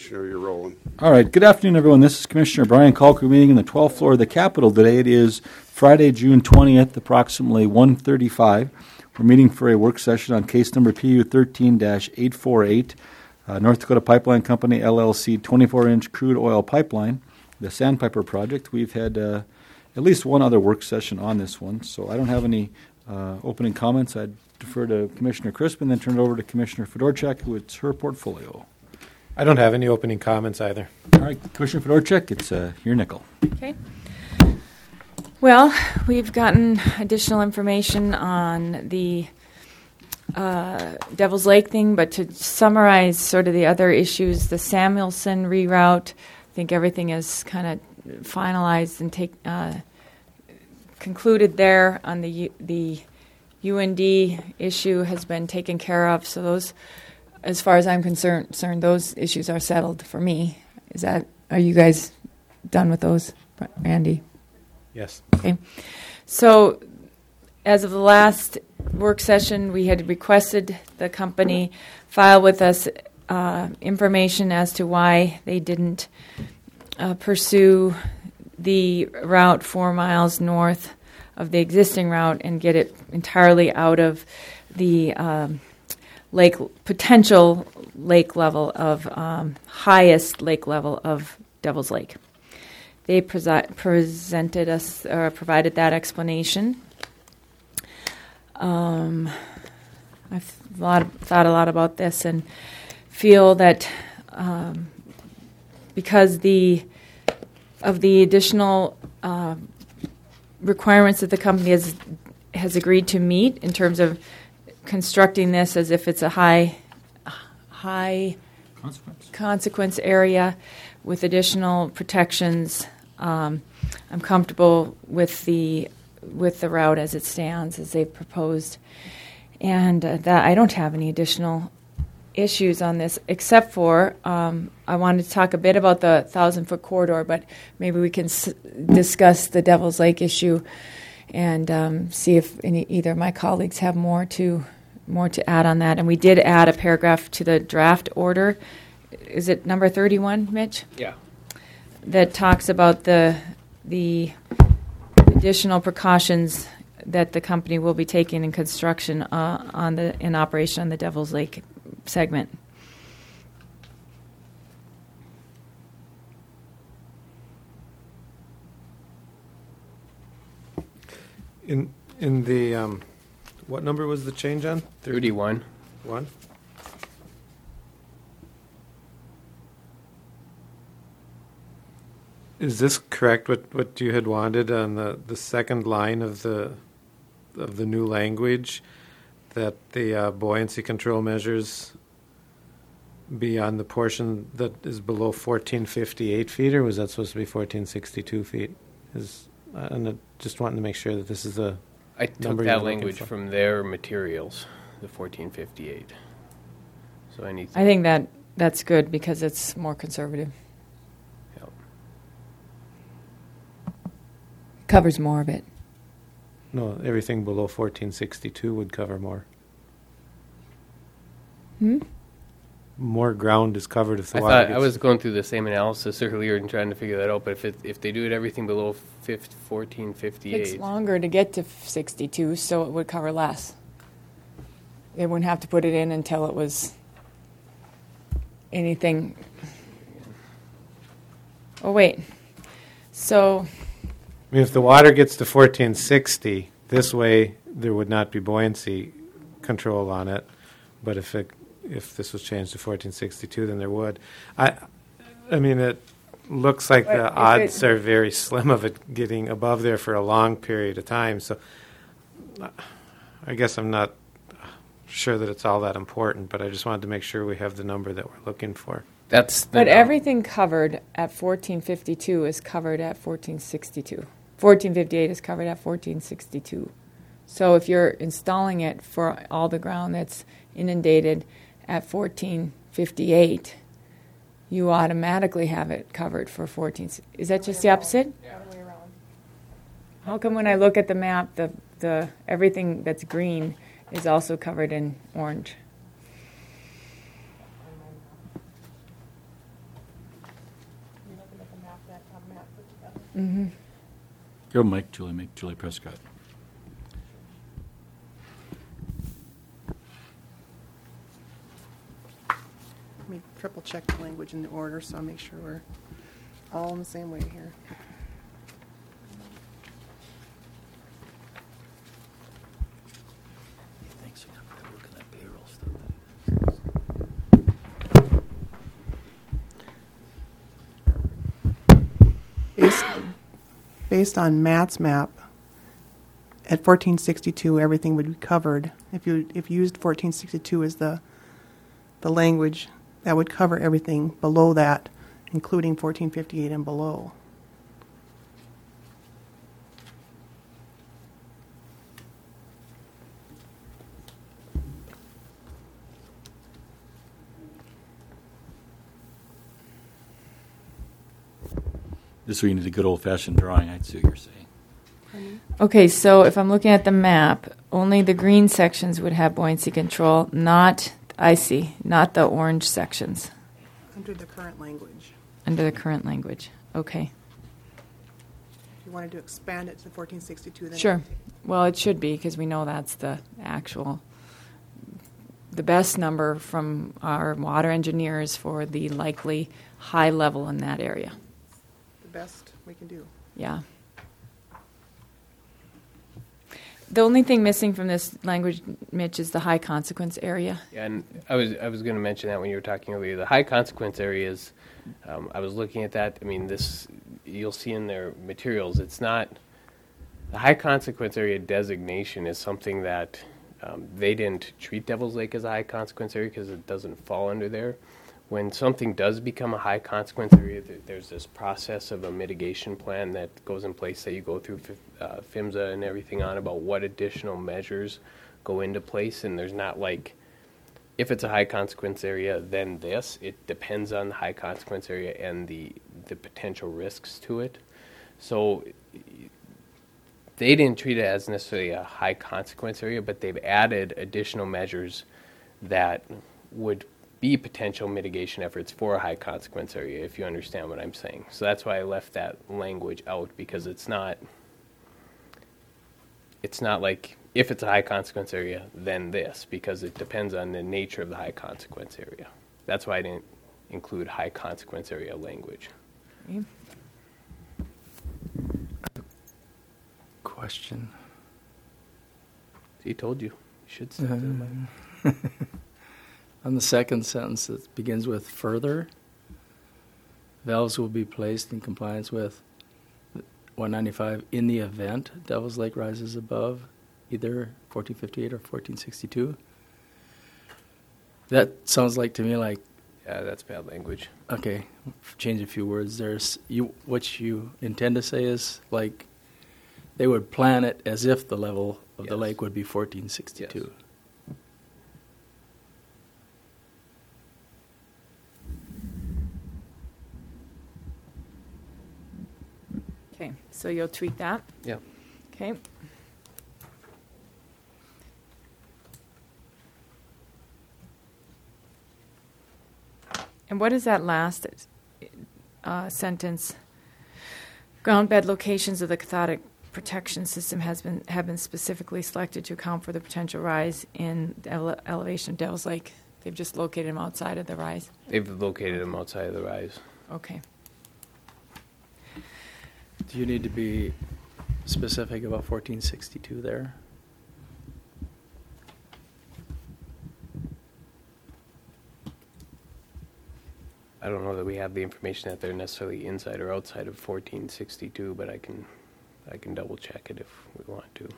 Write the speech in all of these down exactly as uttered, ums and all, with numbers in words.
Commissioner. You're rolling. All right. Good afternoon, everyone. This is Commissioner Brian Kalker meeting in the twelfth floor of the Capitol today. It is Friday, June twentieth, approximately one thirty-five. We're meeting for a work session on case number P U thirteen dash eight forty-eight, uh, North Dakota Pipeline Company, L L C, twenty-four inch crude oil pipeline, the Sandpiper project. We've had uh, at least one other work session on this one, so I don't have any uh, opening comments. I'd defer to Commissioner Crispin, then turn it over to Commissioner Fedorchak, who it's her portfolio. I don't have any opening comments either. All right, Commissioner Fedorchak, it's uh, your nickel. Okay. Well, we've gotten additional information on the uh, Devil's Lake thing, but to summarize sort of the other issues, the Samuelson reroute, I think everything is kind of finalized and take uh, concluded there. On the U- the U N D issue has been taken care of, so those, as far as I'm concerned, concerned, those issues are settled for me. Is that, are you guys done with those, Randy? Yes. Okay. So, as of the last work session, we had requested the company file with us uh, information as to why they didn't uh, pursue the route four miles north of the existing route and get it entirely out of the um, lake potential lake level of um, highest lake level of Devil's Lake. They presi- presented us or provided that explanation. Um, I've a lot, thought a lot about this and feel that um, because the of the additional uh, requirements that the company has has agreed to meet in terms of constructing this as if it's a high high Consequence. consequence area with additional protections, um, I'm comfortable with the with the route as it stands, as they've proposed, and uh, that I don't have any additional issues on this, except for um, I wanted to talk a bit about the thousand-foot corridor, but maybe we can s- discuss the Devil's Lake issue and um, see if any, either of my colleagues have more to more to add on that. And we did add a paragraph to the draft order. Is it number thirty-one, Mitch? Yeah. That talks about the the additional precautions that the company will be taking in construction uh, on the in operation on the Devil's Lake segment. In in the um, what number was the change on? thirty-one. One. Is this correct? What what you had wanted on the, the second line of the of the new language, that the uh, buoyancy control measures be on the portion that is below fourteen fifty-eight feet, or was that supposed to be fourteen sixty-two feet? Is and uh, just wanting to make sure that this is the I took number you're that looking language for. from their materials, the fourteen fifty-eight. So anything. I think that that's good because it's more conservative. Yep. Covers more of it. No, everything below fourteen sixty-two would cover more. Hmm? More ground is covered if the I water thought gets I was going through the same analysis earlier and trying to figure that out. But if it, if they do it everything below fourteen Takes fifty-eight, longer to get to sixty-two, so it would cover less. They wouldn't have to put it in until it was anything. Oh, wait. So, I mean, if the water gets to fourteen sixty, this way there would not be buoyancy control on it. But if it, if this was changed to fourteen sixty-two, then there would. I, I mean, it looks like But the if odds it- are very slim of it getting above there for a long period of time. So, I guess I'm not sure that it's all that important. But I just wanted to make sure we have the number that we're looking for. that's the but num- everything covered at fourteen fifty-two is covered at fourteen sixty-two. fourteen fifty-eight is covered at fourteen sixty-two. So if you're installing it for all the ground that's inundated at fourteen fifty-eight, you automatically have it covered for fourteen. Is that just the opposite? Yeah. Other way around. How come when I look at the map, the the everything that's green is also covered in orange? that uh, map put together. Mm-hmm. Go, Mike, Julie, make Julie Prescott. Let me triple check the language in the order, so I'll make sure we're all in the same way here. Thanks. Look at that payroll stuff. Based, based on Matt's map, at fourteen sixty-two, everything would be covered. If you if you used fourteen sixty-two as the the language, that would cover everything below that, including fourteen fifty-eight and below. This is where you need a good old-fashioned drawing, I see what you're saying. Okay, so if I'm looking at the map, only the green sections would have buoyancy control, not, I see, not the orange sections Under the current language. under the current language. Okay, If you wanted to expand it to fourteen sixty-two, then sure. Well, it should be because we know that's the actual, the best number from our water engineers for the likely high level in that area. the best we can do. Yeah. The only thing missing from this language, Mitch, is the high consequence area. Yeah, and I was I was going to mention that when you were talking earlier. The high consequence areas, um, I was looking at that. I mean, this you'll see in their materials. It's not the high consequence area designation is something that um, they didn't treat Devil's Lake as a high consequence area because it doesn't fall under there. When something does become a high consequence area, th- there's this process of a mitigation plan that goes in place that you go through uh, PHMSA and everything on about what additional measures go into place. And there's not like, if it's a high consequence area, then this. It depends on the high consequence area and the, the potential risks to it. So they didn't treat it as necessarily a high consequence area, but they've added additional measures that would be potential mitigation efforts for a high consequence area, if you understand what I'm saying. So that's why I left that language out, because it's not it's not like if it's a high consequence area, then this, because it depends on the nature of the high consequence area. That's why I didn't include high consequence area language. Okay. Question. He told you. You should stick to the mic. On the second sentence, it begins with further. Valves will be placed in compliance with one ninety-five in the event Devil's Lake rises above either fourteen fifty-eight or fourteen sixty-two. That sounds like to me like, Yeah, that's bad language. okay, change a few words. There's you. What you intend to say is like they would plan it as if the level of the Yes. lake would be fourteen sixty-two. Yes. Okay, so you'll tweak that. Yeah. Okay. And what is that last uh, sentence? Ground bed locations of the cathodic protection system has been have been specifically selected to account for the potential rise in the ele- elevation of Devil's Lake. They've just located them outside of the rise. They've located them outside of the rise. Okay. Do you need to be specific about fourteen sixty-two there? I don't know that we have the information that they're necessarily inside or outside of fourteen sixty-two, but I can I can double check it if we want to.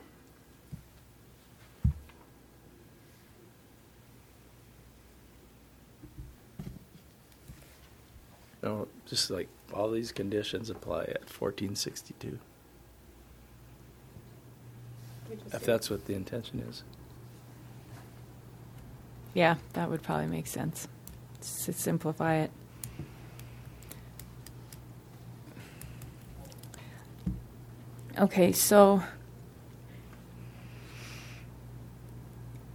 No, just like all these conditions apply at fourteen sixty-two. If that's what the intention is. Yeah, that would probably make sense. S- to simplify it. Okay, so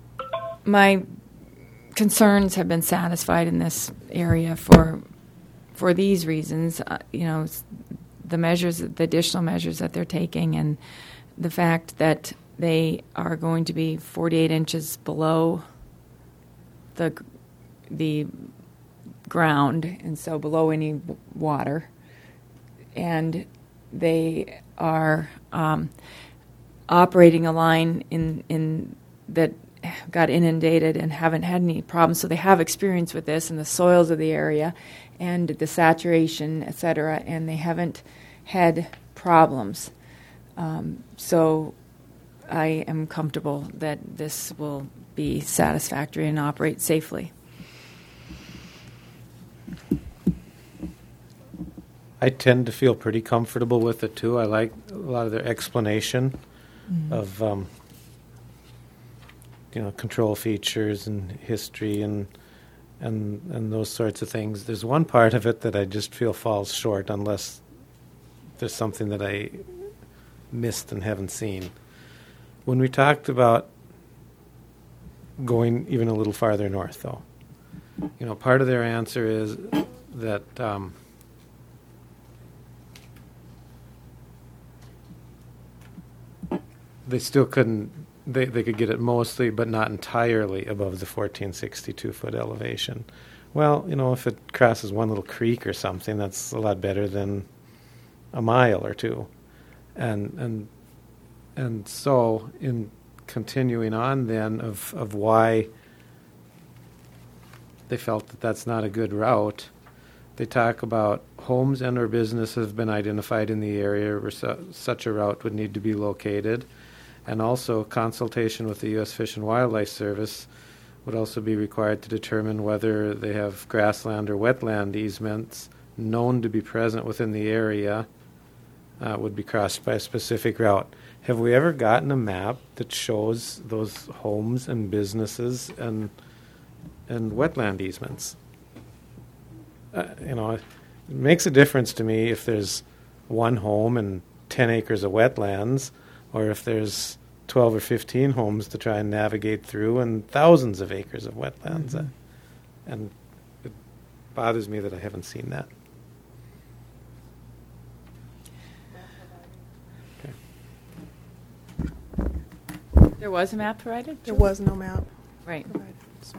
my concerns have been satisfied in this area for for these reasons, uh, you know, s- the measures, the additional measures that they're taking, and the fact that they are going to be forty-eight inches below the g- the ground, and so below any w- water, and they are um, operating a line in in that got inundated and haven't had any problems. So they have experience with this and the soils of the area and the saturation, et cetera, and they haven't had problems. Um, so I am comfortable that this will be satisfactory and operate safely. I tend to feel pretty comfortable with it too. I like a lot of their explanation of um, you know, control features and history and and and those sorts of things. There's one part of it that I just feel falls short unless there's something that I missed and haven't seen. When we talked about going even a little farther north, though, you know, part of their answer is that um, they still couldn't, they, they could get it mostly, but not entirely above the fourteen sixty-two foot elevation. Well, you know, if it crosses one little creek or something, that's a lot better than a mile or two. And and and so in continuing on then of, of why they felt that that's not a good route, they talk about homes and or businesses have been identified in the area where su- such a route would need to be located. And also consultation with the U S Fish and Wildlife Service would also be required to determine whether they have grassland or wetland easements known to be present within the area uh, would be crossed by a specific route. Have we ever gotten a map that shows those homes and businesses and and wetland easements? Uh, you know, it makes a difference to me if there's one home and ten acres of wetlands, or if there's twelve or fifteen homes to try and navigate through and thousands of acres of wetlands. Mhm. Uh, and it bothers me that I haven't seen that. There was a map provided? There was no map Right. provided, so.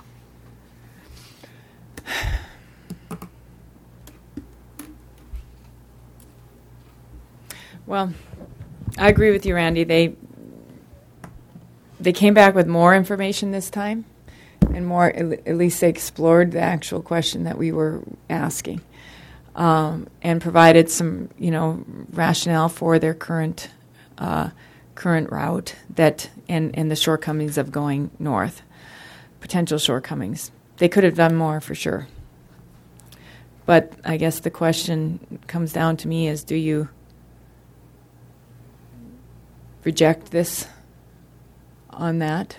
Well, I agree with you, Randy. They they came back with more information this time, and more. At least they explored the actual question that we were asking, um, and provided some, you know, rationale for their current uh, current route that and and the shortcomings of going north, potential shortcomings. They could have done more for sure. But I guess the question comes down to me is, do you reject this on that?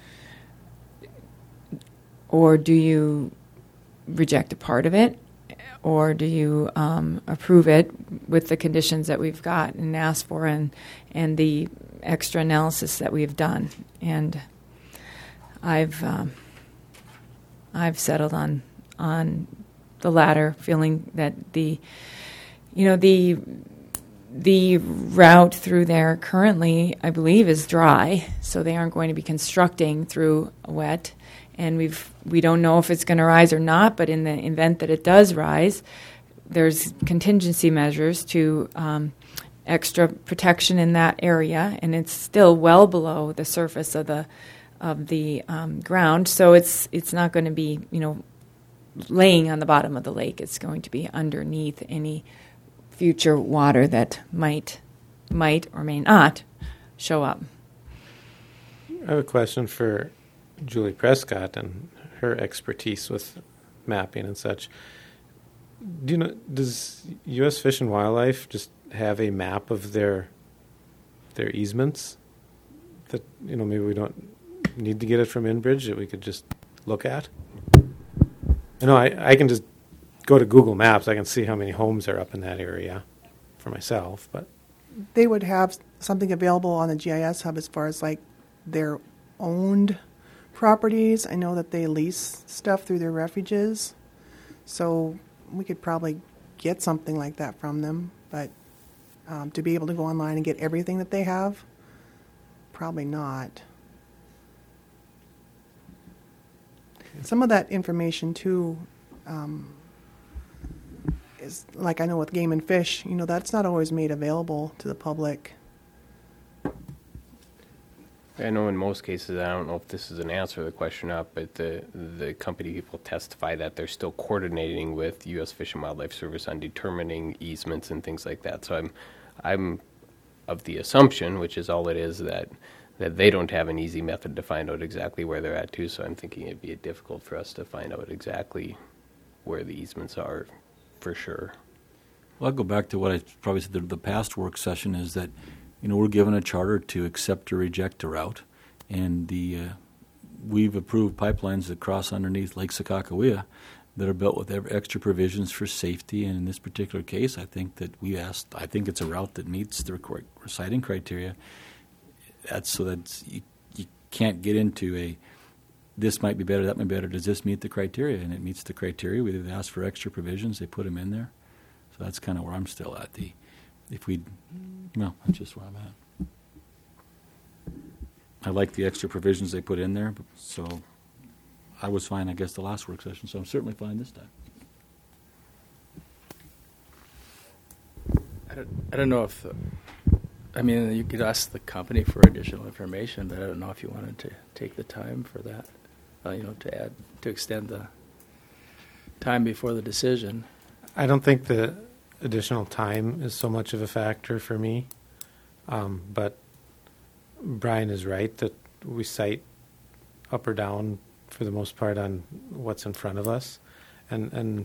Or do you reject a part of it? Or do you um, approve it with the conditions that we've got and asked for and, and the extra analysis that we've done? And I've um, I've settled on on the latter, feeling that the you know the The route through there currently, I believe, is dry, so they aren't going to be constructing through wet. And we've we don't know if it's going to rise or not. But in the event that it does rise, there's contingency measures to um, extra protection in that area, and it's still well below the surface of the of the um, ground. So it's it's not going to be you know laying on the bottom of the lake. It's going to be underneath any future water that might might or may not show up. I have a question for Julie Prescott and her expertise with mapping and such. Do you know, does U S Fish and Wildlife just have a map of their their easements that, you know, maybe we don't need to get it from Enbridge, that we could just look at? I know I, I can just go to Google Maps. I can see how many homes are up in that area for myself, but They would have something available on the G I S hub as far as like their owned properties. I know that they lease stuff through their refuges. So we could probably get something like that from them, but um, to be able to go online and get everything that they have, probably not. Some of that information too um, is, like I know with Game and Fish, you know, that's not always made available to the public. I know in most cases, I don't know if this is an answer to the question or not, but the the company people testify that they're still coordinating with U S Fish and Wildlife Service on determining easements and things like that. So I'm I'm of the assumption, which is all it is, that that they don't have an easy method to find out exactly where they're at too. So I'm thinking it'd be difficult for us to find out exactly where the easements are for sure. Well, I'll go back to what I probably said at the past work session is that, you know, we're given a charter to accept or reject a route, and the uh, we've approved pipelines that cross underneath Lake Sakakawea that are built with ev- extra provisions for safety. And in this particular case, I think that we asked. I think it's a route that meets the requ- siting criteria. That's so that you, you can't get into a this might be better, that might be better. Does this meet the criteria? And it meets the criteria. We either ask for extra provisions, they put them in there. So that's kind of where I'm still at. The if we, no, that's just where I'm at. I like the extra provisions they put in there, but, so I was fine, I guess, the last work session. So I'm certainly fine this time. I don't, I don't know if, the, I mean, you could ask the company for additional information, but I don't know if you wanted to take the time for that, uh, you know, to add, to extend the time before the decision. I don't think the additional time is so much of a factor for me, um, but Brian is right that we cite up or down for the most part on what's in front of us, and and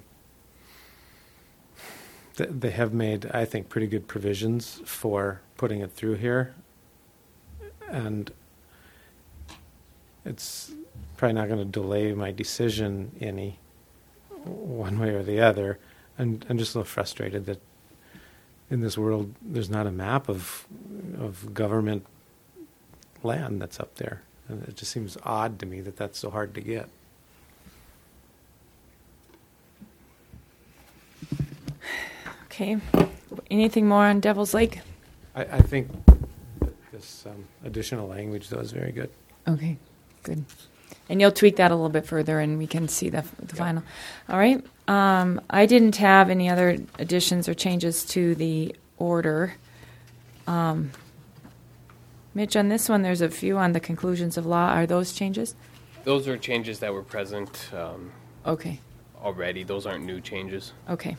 th- they have made, I think, pretty good provisions for putting it through here, and it's probably not going to delay my decision any one way or the other. And I'm just a little frustrated that in this world there's not a map of of government land that's up there. And it just seems odd to me that that's so hard to get. Okay. Anything more on Devil's Lake? I, I think this um, additional language, though, is very good. Okay, good. And you'll tweak that a little bit further, and we can see the, the Yeah. final. All right. Um, I didn't have any other additions or changes to the order. Um, Mitch, on this one, there's a few on the conclusions of law. Are those changes? Those are changes that were present um, Okay. already. Those aren't new changes. Okay.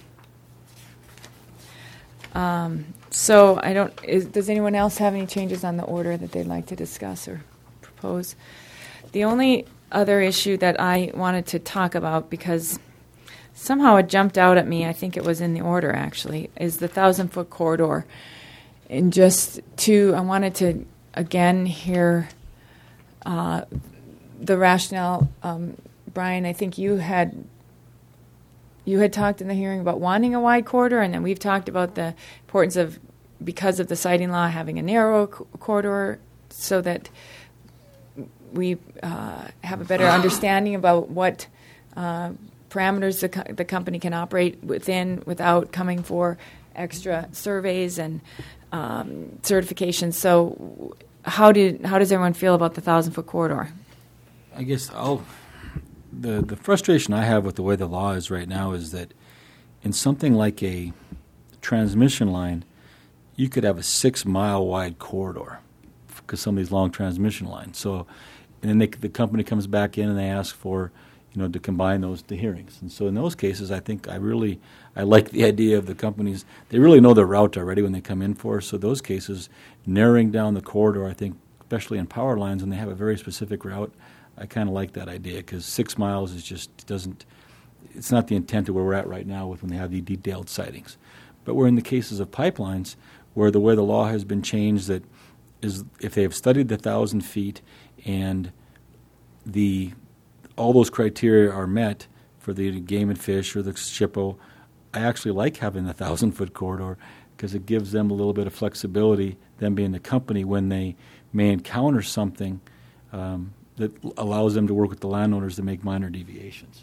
Um, so I don't. Is, does anyone else have any changes on the order that they'd like to discuss or propose? The only other issue that I wanted to talk about, because somehow it jumped out at me, I think it was in the order actually, is the thousand foot corridor. And just to, I wanted to again hear uh, the rationale. Um, Brian, I think you had you had talked in the hearing about wanting a wide corridor, and then we've talked about the importance of, because of the siting law, having a narrow co- corridor so that we uh, have a better understanding about what uh, parameters the, co- the company can operate within without coming for extra surveys and um, certifications. So, how did how does everyone feel about the thousand foot corridor? I guess I'll, the the frustration I have with the way the law is right now is that in something like a transmission line, you could have a six mile wide corridor because some of these long transmission lines. So, and then they, the company comes back in and they ask for, you know, to combine those to hearings. And so in those cases, I think I really, I like the idea of the companies. They really know their route already when they come in for us. So those cases, narrowing down the corridor, I think, especially in power lines when they have a very specific route, I kind of like that idea because six miles is just doesn't, it's not the intent of where we're at right now with when they have the detailed sightings. But we're in the cases of pipelines where the way the law has been changed that is if they have studied the thousand feet and the all those criteria are met for the game and fish or the SHPO, I actually like having the thousand foot corridor because it gives them a little bit of flexibility, them being the company, when they may encounter something um, that allows them to work with the landowners to make minor deviations.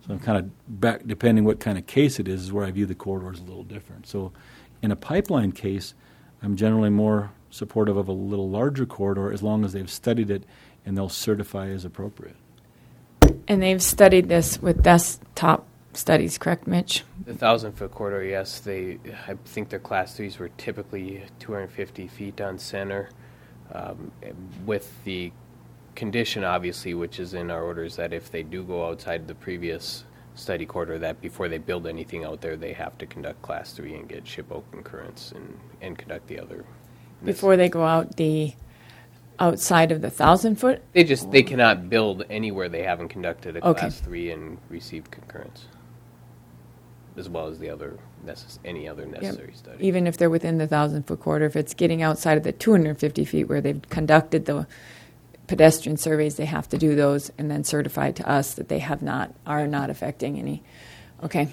So I'm kind of back, depending what kind of case it is, is where I view the corridors a little different. So in a pipeline case, I'm generally more supportive of a little larger corridor as long as they've studied it and they'll certify as appropriate. And they've studied this with desktop studies, correct, Mitch? The thousand foot corridor, yes, they. I think their class threes were typically two hundred fifty feet on center, um, with the condition, obviously, which is in our orders, that if they do go outside the previous study corridor, that before they build anything out there, they have to conduct class three and get SHPO concurrence and, and conduct the other. Before they go out the outside of the thousand foot? They just they cannot build anywhere they haven't conducted a Okay. class three and received concurrence, as well as the other necess- any other necessary study. Even if they're within the thousand foot corridor, if it's getting outside of the two hundred fifty feet where they've conducted the pedestrian surveys, they have to do those and then certify to us that they have not, are not affecting any. Okay.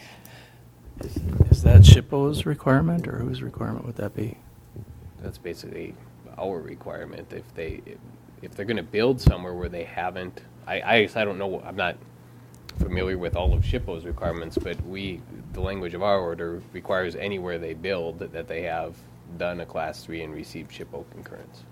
Is that SHPO's requirement, or whose requirement would that be? That's basically our requirement. If they if, if they're going to build somewhere where they haven't, I I, guess I don't know. I'm not familiar with all of SHPO's requirements, but we the language of our order requires anywhere they build that, that they have done a class three and received SHPO concurrence.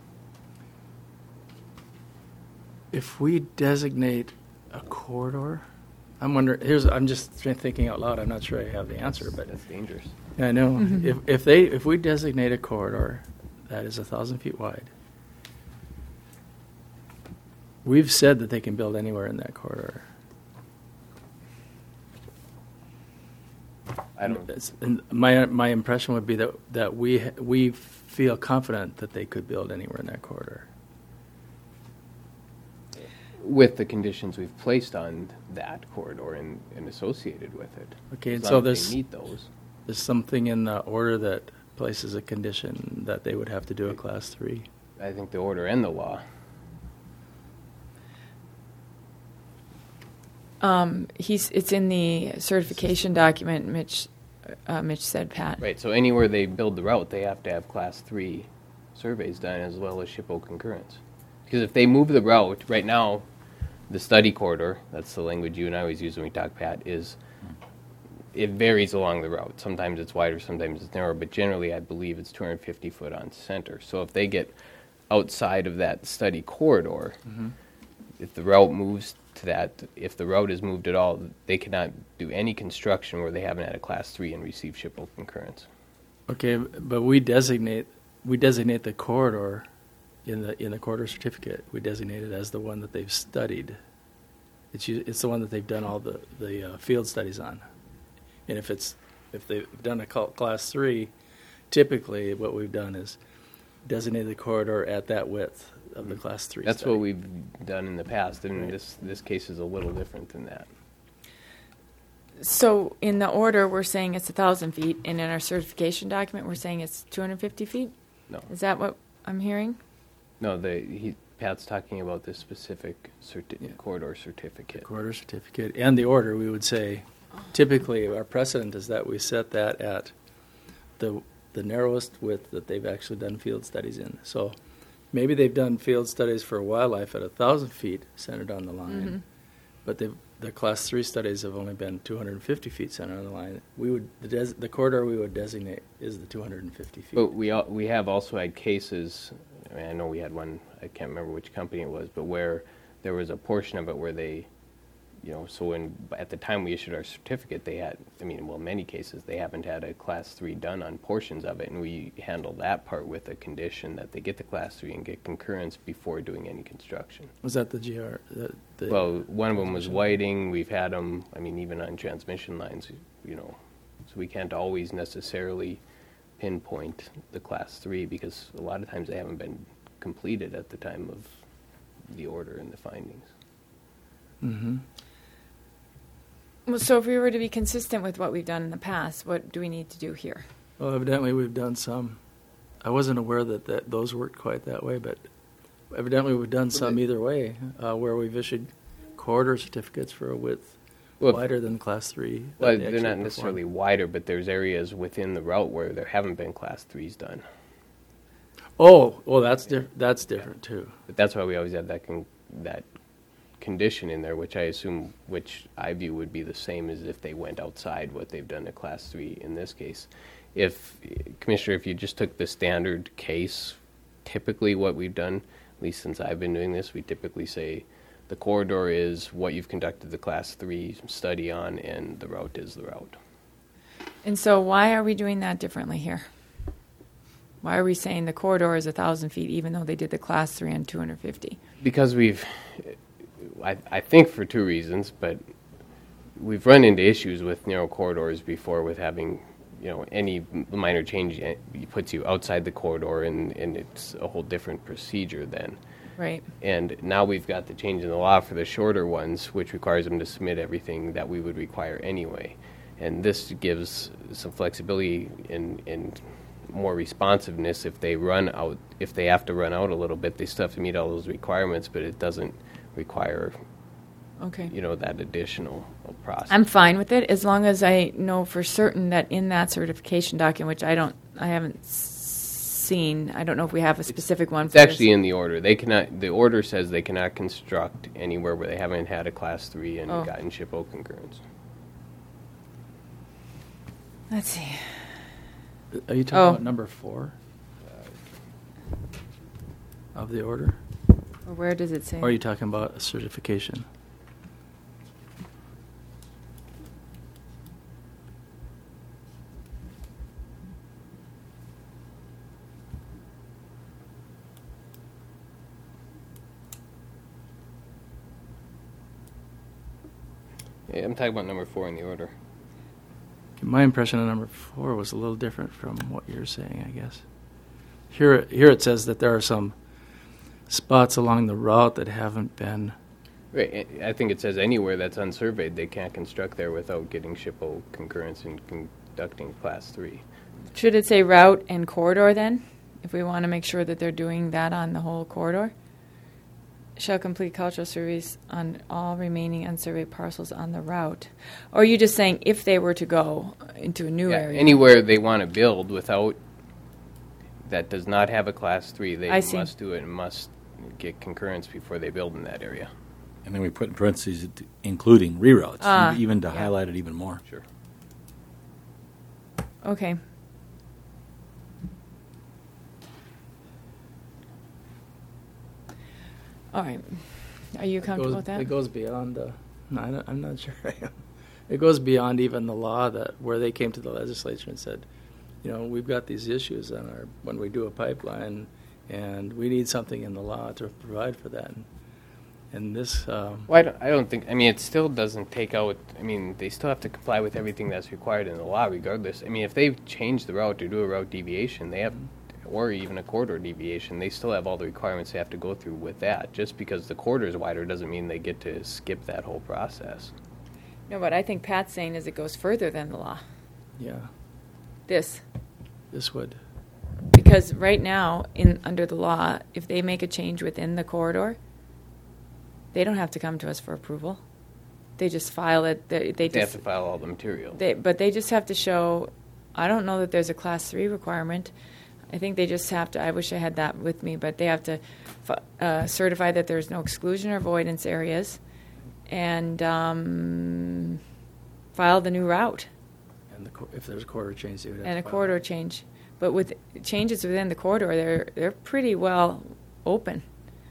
If we designate a corridor, I'm wondering. Here's I'm just thinking out loud. I'm not sure I have the answer, but That's dangerous. yeah, I know if if they if we designate a corridor that is a thousand feet wide, we've said that they can build anywhere in that corridor. I don't. It's- and my my impression would be that that we we feel confident that they could build anywhere in that corridor. With the conditions we've placed on that corridor and, and associated with it. Okay, and As so long as there's they meet those. there's something in the order that places a condition that they would have to do a class three. I think the order and the law. Um, he's, it's in the certification document, Mitch, uh, Mitch said, Pat. Right, so anywhere they build the route, they have to have class three surveys done as well as SHPO concurrence. Because if they move the route, right now, the study corridor, that's the language you and I always use when we talk, Pat, is it varies along the route. Sometimes it's wider, sometimes it's narrower, but generally I believe it's two hundred fifty foot on center. So if they get outside of that study corridor, Mm-hmm. if the route moves to that, if the route is moved at all, they cannot do any construction where they haven't had a class three and received SHPO concurrence. Okay, but we designate we designate the corridor in the in the corridor certificate. We designate it as the one that they've studied. It's u- it's the one that they've done all the the uh, field studies on. And if it's if they've done a cl- class three, typically what we've done is designate the corridor at that width of the class three. That's study. what we've done in the past, and Right. this this case is a little different than that. So in the order, we're saying it's one thousand feet, and in our certification document, we're saying it's two hundred fifty feet? No, Is that what I'm hearing? no. The he, Pat's talking about this specific certi- Yeah. corridor certificate. corridor certificate and the order. We would say, typically our precedent is that we set that at the the narrowest width that they've actually done field studies in. So maybe they've done field studies for wildlife at a thousand feet centered on the line, Mhm. but they've the class three studies have only been two hundred fifty feet centered on the line. We would the, des- the corridor we would designate is the two hundred fifty feet. But we al- we have also had cases. I mean, I know we had one. I can't remember which company it was, but where there was a portion of it where they, you know, so when at the time we issued our certificate, they had. I mean, well, in many cases they haven't had a class three done on portions of it, and we handle that part with a condition that they get the class three and get concurrence before doing any construction. Was that the G R? The, the Well, one of them was transmission? whiting. We've had them, I mean, even on transmission lines, you know, so we can't always necessarily pinpoint the class three because a lot of times they haven't been completed at the time of the order and the findings. Mm-hmm. Well, so if we were to be consistent with what we've done in the past, what do we need to do here? Well, evidently we've done some. I wasn't aware that, that those worked quite that way, but evidently we've done some either way, uh, where we've issued corridor certificates for a width Well, wider than class three. that well they they're actually not perform. necessarily wider, but there's areas within the route where there haven't been class threes done. Oh, well, that's diff- that's different too. But that's why we always have that con- that condition in there, which I assume, which I view would be the same as if they went outside what they've done at Class three in this case. If, Commissioner, if you just took the standard case, typically what we've done, at least since I've been doing this, we typically say the corridor is what you've conducted the Class three study on, and the route is the route. And so why are we doing that differently here? Why are we saying the corridor is one thousand feet even though they did the Class three on two hundred fifty? Because we've, I, I think for two reasons, but we've run into issues with narrow corridors before with having, you know, any minor change eh, puts you outside the corridor, and, and it's a whole different procedure then. Right. And now we've got the change in the law for the shorter ones, which requires them to submit everything that we would require anyway. And this gives some flexibility and, and more responsiveness if they run out, if they have to run out a little bit, they still have to meet all those requirements, but it doesn't require, Okay. you know, that additional process. I'm fine with it as long as I know for certain that in that certification document, which I don't, I haven't s- seen, I don't know if we have a specific one It's for actually this. in the order. They cannot. The order says they cannot construct anywhere where they haven't had a Class three and Oh. gotten SHPO concurrence. Let's see. Are you talking Oh. about number four of the order? Or where does it say? Or are you talking about a certification? Yeah, I'm talking about number four in the order. My impression of number four was a little different from what you're saying, I guess. Here, here it says that there are some spots along the route that haven't been. Right. I I think it says anywhere that's unsurveyed, they can't construct there without getting SHPO concurrence and conducting Class three. Should it say route and corridor then? If we want to make sure that they're doing that on the whole corridor? Shall complete cultural surveys on all remaining unsurveyed parcels on the route. Or are you just saying if they were to go into a new Yeah, area? anywhere they want to build without, that does not have a Class three, they I see. must do it and must get concurrence before they build in that area. And then we put in parentheses, it- including reroutes, Ah, even to yeah. highlight it even more. Sure. Okay. All right. Are you It comfortable goes, with that? It goes beyond the. No, I don't- I'm not sure I am. It goes beyond even the law that where they came to the legislature and said, you know, we've got these issues on our when we do a pipeline, and we need something in the law to provide for that. And, and this. Um, Well, I don't, I don't think, I mean, it still doesn't take out, I mean, they still have to comply with everything that's required in the law regardless. I mean, if they change the route or do a route deviation, they have, or even a corridor deviation, they still have all the requirements they have to go through with that. Just because the corridor is wider doesn't mean they get to skip that whole process. No, what I think Pat's saying is it goes further than the law. yeah, This. this would. Because right now, in under the law, if they make a change within the corridor, they don't have to come to us for approval. They just file it. They, they They have just. to file all the material. They, but they just have to show. I don't know that there's a class three requirement. I think they just have to. I wish I had that with me, but they have to uh, certify that there's no exclusion or avoidance areas, and um, file the new route And the, co- if there's a corridor change, they would have and to a file corridor it. change. But with changes within the corridor, they're they're pretty well open.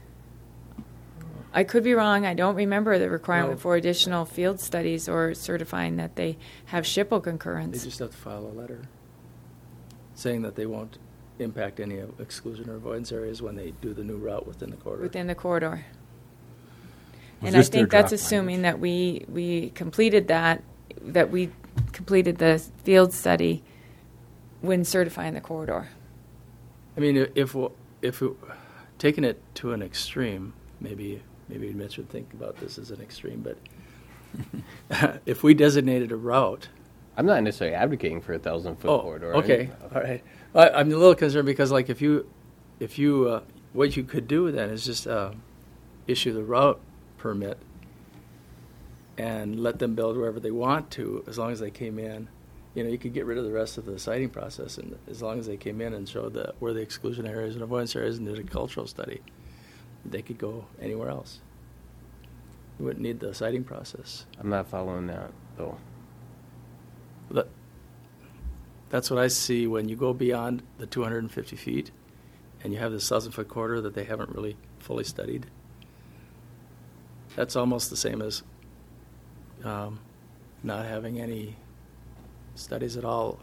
I could be wrong. I don't remember the requirement No. for additional field studies or certifying that they have SHPO concurrence. They just have to file a letter saying that they won't impact any of exclusion or avoidance areas when they do the new route within the corridor. Within the corridor. Was And I this their think that's draft assuming language? that we, we completed that, that we completed the field study when certifying the corridor. I mean, i- if w- if it, taking it to an extreme, maybe maybe Mitch would think about this as an extreme, but if we designated a route. I'm not necessarily advocating for a thousand foot Oh, corridor. okay, all right. I, I'm a little concerned because, like, if you if you uh, what you could do then is just uh, issue the route permit and let them build wherever they want to, as long as they came in. You know, you could get rid of the rest of the siting process, and as long as they came in and showed the, where the exclusion areas and avoidance areas and did a cultural study, they could go anywhere else. You wouldn't need the siting process. I'm not following that, though. That, that's what I see when you go beyond the two hundred fifty feet and you have this thousand-foot corridor that they haven't really fully studied. That's almost the same as um, not having any studies at all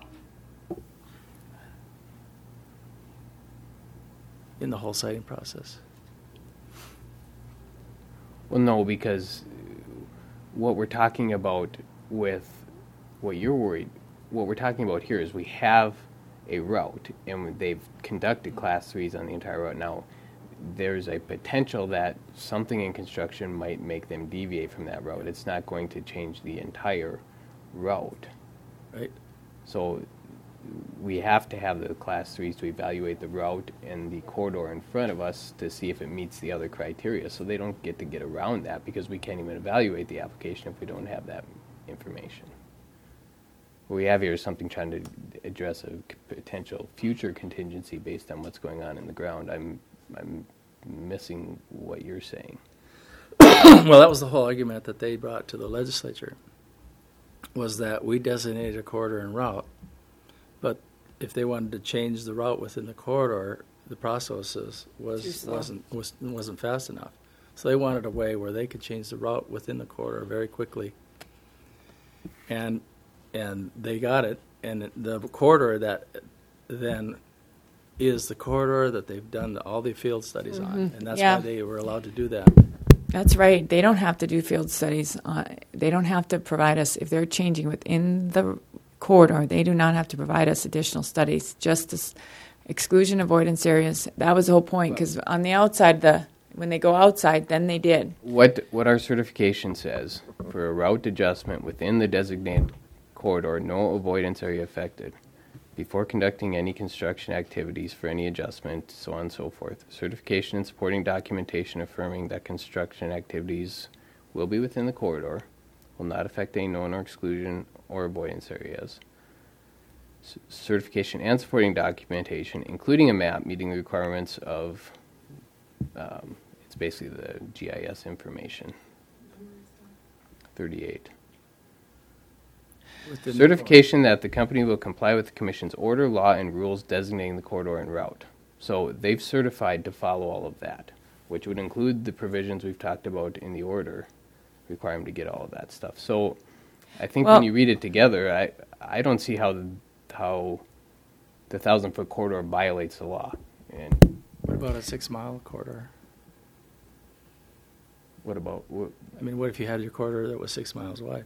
in the whole siting process. Well, no, because what we're talking about with what you're worried, what we're talking about here is we have a route, and they've conducted class threes on the entire route. Now, there's a potential that something in construction might make them deviate from that route. It's not going to change the entire route. Right? So we have to have the class threes to evaluate the route and the corridor in front of us to see if it meets the other criteria. So they don't get to get around that because we can't even evaluate the application if we don't have that information. What we have here is something trying to address a potential future contingency based on what's going on in the ground. I'm I'm missing what you're saying. Well, that was the whole argument that they brought to the legislature, was that we designated a corridor and route, but if they wanted to change the route within the corridor, the process was wasn't was, wasn't fast enough. So they wanted a way where they could change the route within the corridor very quickly, and and they got it. And the corridor that then is the corridor that they've done all the field studies Mm-hmm. on, and that's Yeah. why they were allowed to do that. That's right. They don't have to do field studies. Uh, they don't have to provide us, if they're changing within the corridor, they do not have to provide us additional studies, just this exclusion avoidance areas. That was the whole point, because on the outside, the when they go outside, then they did. What what our certification says, for a route adjustment within the designated corridor, no avoidance area affected. Before conducting any construction activities for any adjustment, so on and so forth. Certification and supporting documentation affirming that construction activities will be within the corridor, will not affect any known or exclusion or avoidance areas. C- certification and supporting documentation, including a map meeting the requirements of, um, it's basically the G I S information. thirty-eight. Within the Certification that the company will comply with the Commission's order, law, and rules designating the corridor and route. So they've certified to follow all of that, which would include the provisions we've talked about in the order, requiring them to get all of that stuff. So I think Well- when you read it together, I I don't see how the, how the thousand foot corridor violates the law. And What about a six-mile corridor? what about what, I mean, what if you had your corridor that was six miles wide?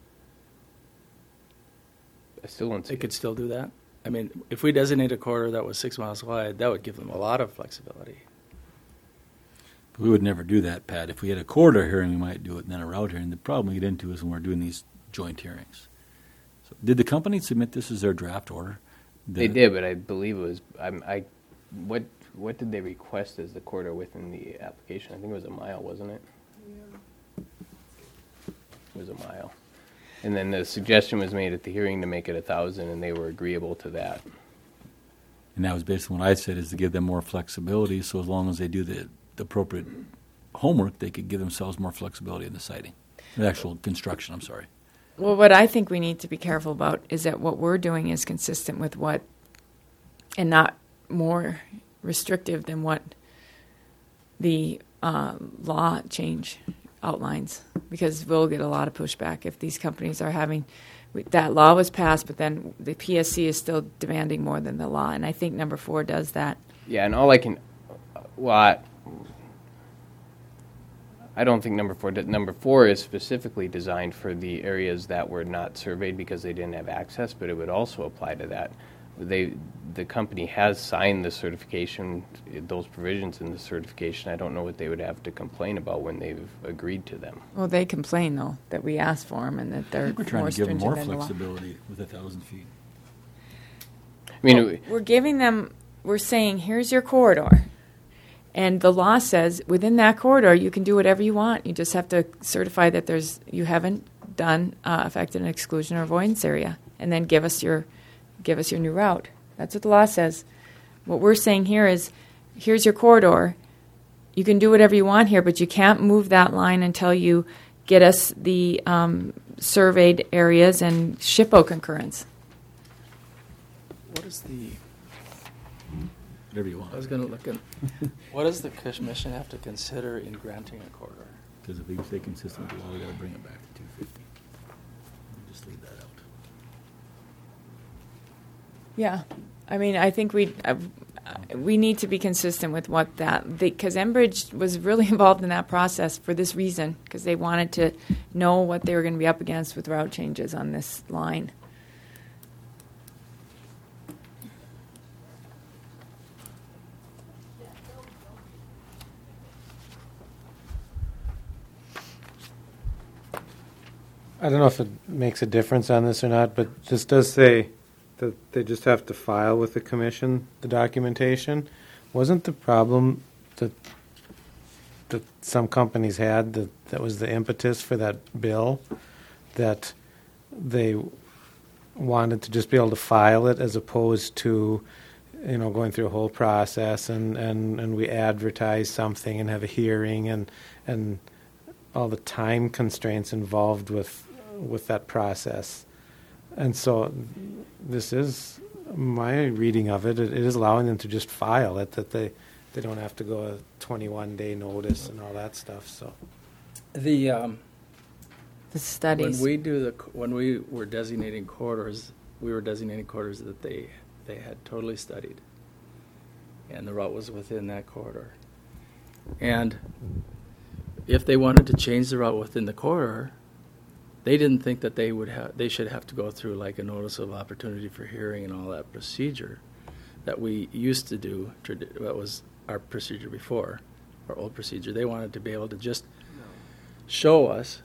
I still don't see. They could still do that? I mean, if we designate a corridor that was six miles wide, that would give them a lot of flexibility. But we would never do that, Pat. If we had a corridor hearing, we might do it, and then a route hearing. The problem we get into is when we're doing these joint hearings. So did the company submit this as their draft order? The- They did, but I believe it was. I'm, I what what did they request as the corridor within the application? I think it was a mile, wasn't it? Yeah. It was a mile, and then the suggestion was made at the hearing to make it a thousand, and they were agreeable to that. And that was basically what I said, is to give them more flexibility, so as long as they do the, the appropriate homework, they could give themselves more flexibility in the siting, the actual construction, I'm sorry. Well, what I think we need to be careful about is that what we're doing is consistent with what, and not more restrictive than what the uh, law change outlines, because we'll get a lot of pushback if these companies are having, that law was passed, but then the P S C is still demanding more than the law, and I think number four does that. Yeah, and all I can, well, I, I don't think number four. Number four is specifically designed for the areas that were not surveyed because they didn't have access, but it would also apply to that. They, the company has signed the certification, those provisions in the certification. I don't know what they would have to complain about when they've agreed to them. Well, they complain, though, that we asked for them and that they're We're trying more to give them stringent more than the law. flexibility with a thousand feet. I mean, Well, it- we're giving them, we're saying, here's your corridor. And the law says within that corridor, you can do whatever you want. You just have to certify that there's you haven't done uh, affected an exclusion or avoidance area, and then give us your give us your new route. That's what the law says. What we're saying here is, here's your corridor. you can do whatever you want here, but you can't move that line until you get us the um, surveyed areas and SHPO concurrence. What is the, Whatever you want. I was going to look at, what does the commission have to consider in granting a corridor? Because if we stay consistent with the law, we got to bring it back to two fifty. Just leave that out. Yeah, I mean, I think we uh, we need to be consistent with what that, because Enbridge was really involved in that process for this reason, because they wanted to know what they were going to be up against with route changes on this line. I don't know if it makes a difference on this or not, but this does say that they just have to file with the commission the documentation. Wasn't the problem that that some companies had, that that was the impetus for that bill, that they wanted to just be able to file it as opposed to, you know, going through a whole process and, and, and we advertise something and have a hearing and and all the time constraints involved with with that process. And so this is my reading of it. It, it is allowing them to just file it, that they, they don't have to go a twenty-one day notice and all that stuff. So The, um, The studies. when we do the, c- when we were designating corridors, we were designating corridors that they, they had totally studied. And the route was within that corridor. And if they wanted to change the route within the corridor, they didn't think that they would have, they should have to go through like a notice of opportunity for hearing and all that procedure that we used to do. tradi- That was our procedure before, our old procedure. They wanted to be able to just show us.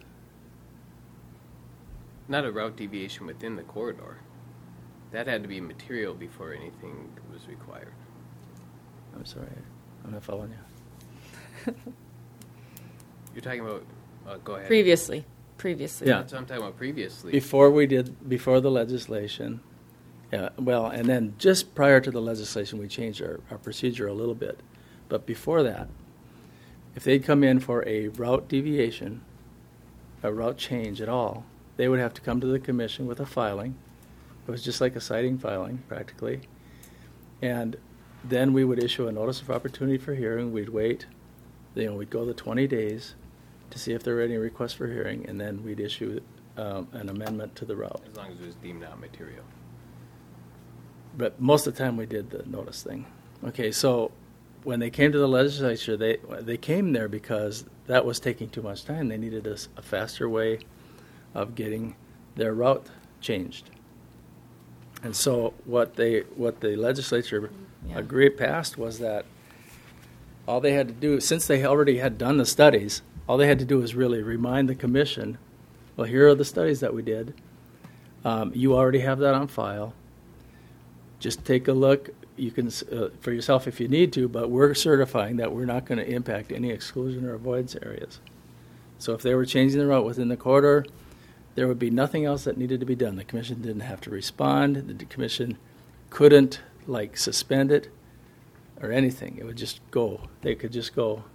Not a route deviation within the corridor. That had to be material before anything was required. I'm sorry, I'm not following you. You're talking about, uh, go ahead. Previously. Previously. Yeah. That's what I'm talking about previously. Before we did, before the legislation, yeah, well, and then just prior to the legislation, we changed our, our procedure a little bit. But before that, if they'd come in for a route deviation, a route change at all, they would have to come to the commission with a filing. It was just like a citing filing, practically. And then we would issue a notice of opportunity for hearing. We'd wait, you know, we'd go the twenty days to see if there were any requests for hearing, and then we'd issue um, an amendment to the route. As long as it was deemed not material. But most of the time we did the notice thing. Okay, so when they came to the legislature, they they came there because that was taking too much time. They needed a, s- a faster way of getting their route changed. And so what they what the legislature Yeah. agreed passed was that all they had to do, since they already had done the studies, all they had to do was really remind the commission, well, here are the studies that we did. Um, you already have that on file. Just take a look. You can uh, for yourself if you need to, but we're certifying that we're not going to impact any exclusion or avoidance areas. So if they were changing the route within the corridor, there would be nothing else that needed to be done. The commission didn't have to respond. The commission couldn't like suspend it or anything. It would just go. They could just go.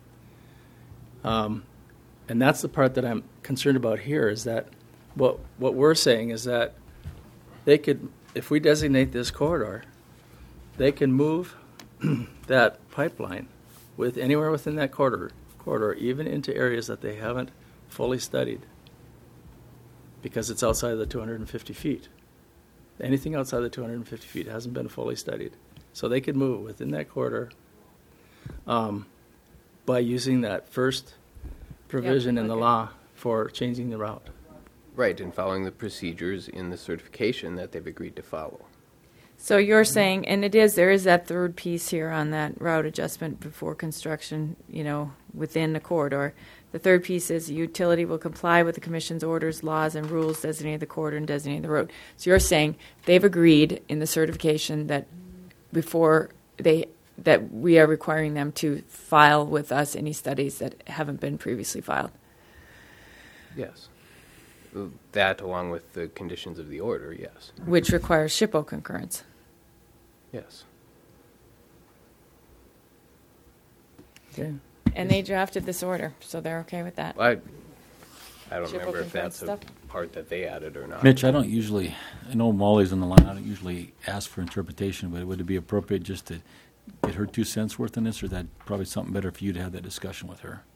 Um, and that's the part that I'm concerned about here is that what what we're saying is that they could, if we designate this corridor, they can move that pipeline with anywhere within that corridor, corridor, even into areas that they haven't fully studied because it's outside of the two hundred fifty feet. Anything outside the two hundred fifty feet hasn't been fully studied. So they could move it within that corridor um, by using that first provision Yep, in the okay. law for changing the route. Right, and following the procedures in the certification that they've agreed to follow. So you're saying, and it is, there is that third piece here on that route adjustment before construction, you know, within the corridor. The third piece is the utility will comply with the commission's orders, laws, and rules designating the corridor and designating the road. So you're saying they've agreed in the certification that before they, that we are requiring them to file with us any studies that haven't been previously filed. Yes. That, along with the conditions of the order, yes. Which requires SHPO concurrence. Yes. Okay. And they drafted this order, so they're okay with that. I, I don't Shippo remember if concurrence that's a stuff? part that they added or not. Mitch, I don't usually, I know Molly's on the line, I don't usually ask for interpretation, but would it be appropriate just to get her two cents worth in this, or is that probably something better for you to have that discussion with her?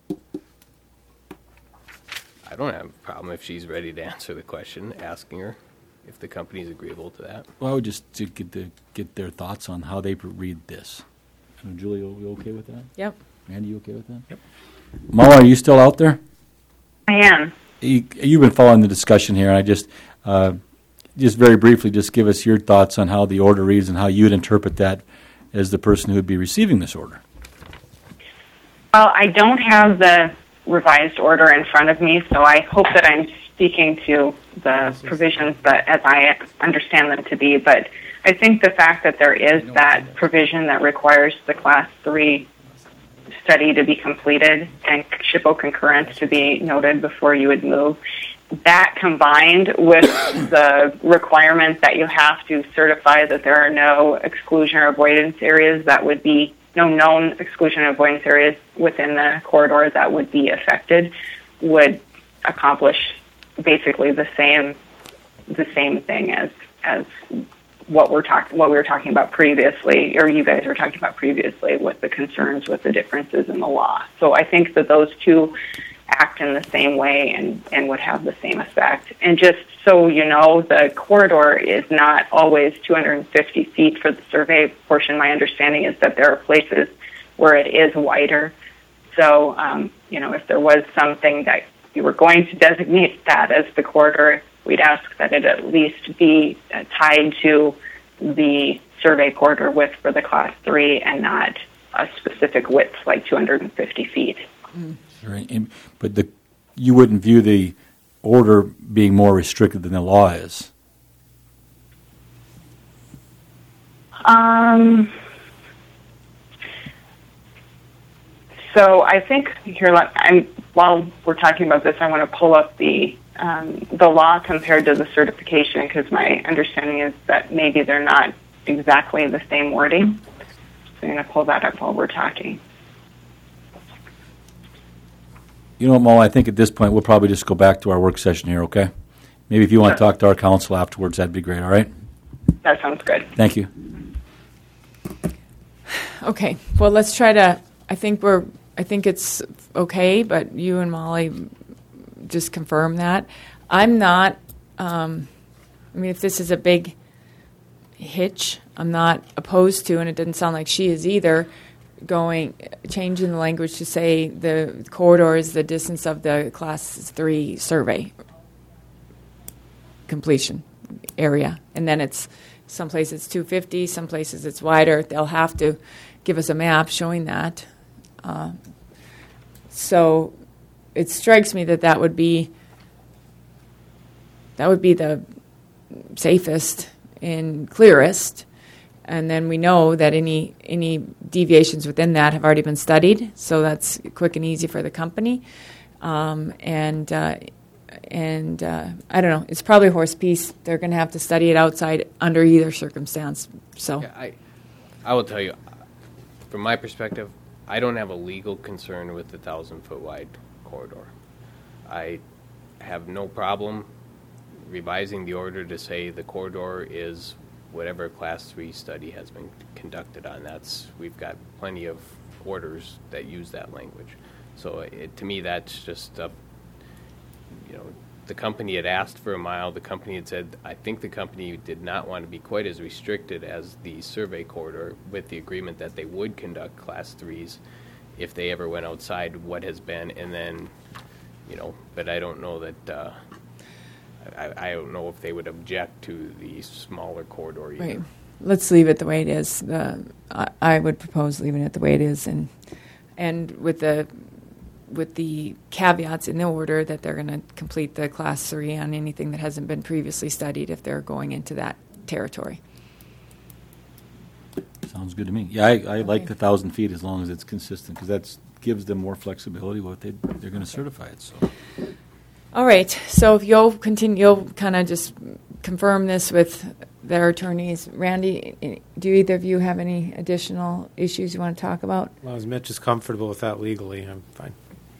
I don't have a problem if she's ready to answer the question, asking her if the company's agreeable to that. Well, I would just to get to get their thoughts on how they read this. And Julie, are you okay with that? Yep. Randy, you okay with that? Yep. Molly, are you still out there? I am. You, you've been following the discussion here, and I just, uh, just very briefly, just give us your thoughts on how the order reads and how you'd interpret that as the person who would be receiving this order. Well, I don't have the revised order in front of me, so I hope that I'm speaking to the provisions that as I understand them to be. But I think the fact that there is that provision that requires the Class three study to be completed and Shippo concurrence to be noted before you would move, that combined with the requirement that you have to certify that there are no exclusion or avoidance areas that would be, no known exclusion or avoidance areas within the corridor that would be affected, would accomplish basically the same the same thing as as what we're talking what we were talking about previously, or you guys were talking about previously, with the concerns with the differences in the law. So I think that those two act in the same way and, and would have the same effect. And just so you know, the corridor is not always two hundred fifty feet for the survey portion. My understanding is that there are places where it is wider. So, um, you know, if there was something that you were going to designate that as the corridor, we'd ask that it at least be uh, tied to the survey corridor width for the Class three and not a specific width like two hundred fifty feet. Mm. Sure. But the, you wouldn't view the order being more restricted than the law is? Um. So I think here, I'm, while we're talking about this, I want to pull up the um, the law compared to the certification, because my understanding is that maybe they're not exactly the same wording. So I'm going to pull that up while we're talking. You know what, Mo, I think at this point we'll probably just go back to our work session here, okay? Maybe if you want to talk to our council afterwards, that'd be great, all right? That sounds good. Thank you. Okay. Well, let's try to. I think we're. I think it's okay, but you and Molly just confirm that. I'm not. Um, I mean, if this is a big hitch, I'm not opposed to, and it didn't sound like she is either. Going, changing the language to say the corridor is the distance of the Class three survey completion area, and then it's some places it's two fifty, some places it's wider. They'll have to give us a map showing that. Uh, so it strikes me that that would be that would be the safest and clearest. And then we know that any any deviations within that have already been studied, so that's quick and easy for the company. Um, and uh, and uh, I don't know, it's probably a horse piece. They're going to have to study it outside under either circumstance. So Yeah, I, I will tell you, from my perspective, I don't have a legal concern with the thousand foot wide corridor. I have no problem revising the order to say the corridor is whatever Class three study has been conducted on. That's, we've got plenty of orders that use that language. So it, to me, that's just, uh, you know, the company had asked for a mile. The company had said, I think the company did not want to be quite as restricted as the survey corridor, with the agreement that they would conduct Class threes if they ever went outside what has been. And then, you know, but I don't know that, uh, I, I don't know if they would object to the smaller corridor either. right, let's leave it the way it is. The, I, I would propose leaving it the way it is, and and with the with the caveats in the order that they're going to complete the Class three on anything that hasn't been previously studied if they're going into that territory. Sounds good to me. Yeah, I, I like the thousand feet as long as it's consistent, because that gives them more flexibility what they they're going to certify it. So. All right. So if you'll continue, you'll kind of just confirm this with their attorneys. Randy, i- do either of you have any additional issues you want to talk about? As long as Mitch is comfortable with that legally, I'm fine.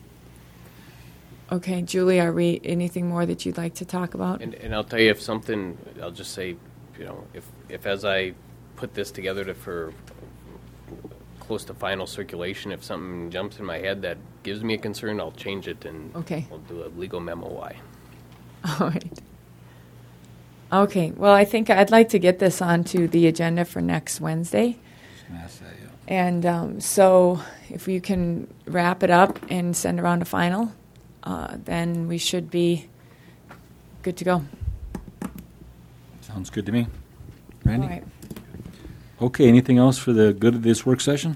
Okay, Julie, are we, anything more that you'd like to talk about? And, and I'll tell you if something, I'll just say, you know, if, if as I put this together to, for close to final circulation, if something jumps in my head that gives me a concern, I'll change it and Okay. we'll do a legal memo why. All right. Okay, well, I think I'd like to get this onto the agenda for next Wednesday. And um, so if you can wrap it up and send around a final, uh, then we should be good to go. Sounds good to me. Randy? All right. Okay, anything else for the good of this work session?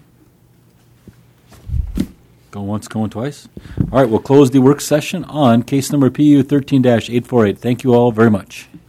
Going once, going twice? All right, we'll close the work session on case number P U thirteen dash eight four eight. Thank you all very much.